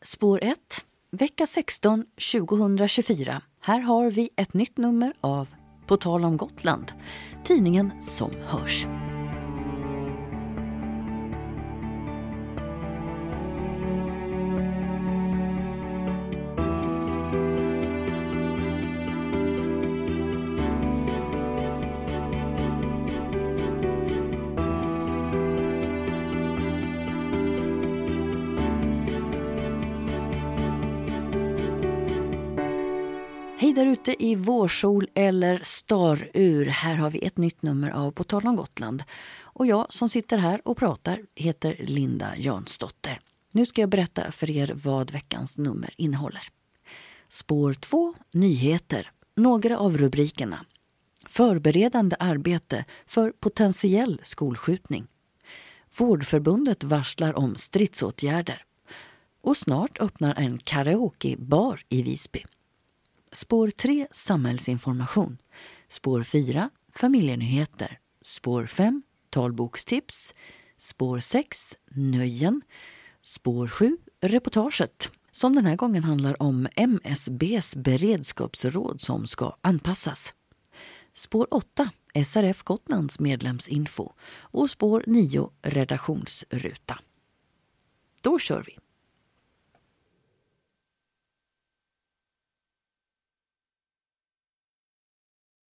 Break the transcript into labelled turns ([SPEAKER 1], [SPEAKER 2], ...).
[SPEAKER 1] Spår 1, vecka 16, 2024. Här har vi ett nytt nummer av På tal om Gotland, tidningen som hörs. Hej där ute i vårsol eller starur. Här har vi ett nytt nummer av På tal om Gotland. Och jag som sitter här och pratar heter Linda Jansdotter. Nu ska jag berätta för er vad veckans nummer innehåller. Spår 2, nyheter. Några av rubrikerna. Förberedande arbete för potentiell skolskjutning. Vårdförbundet varslar om stridsåtgärder. Och snart öppnar en karaokebar i Visby. Spår 3, samhällsinformation. Spår 4, familjenyheter. Spår 5, talbokstips. Spår 6, nöjen. Spår 7, reportaget. Som den här gången handlar om MSBs beredskapsråd som ska anpassas. Spår 8, SRF Gotlands medlemsinfo. Och spår 9, redaktionsruta. Då kör vi!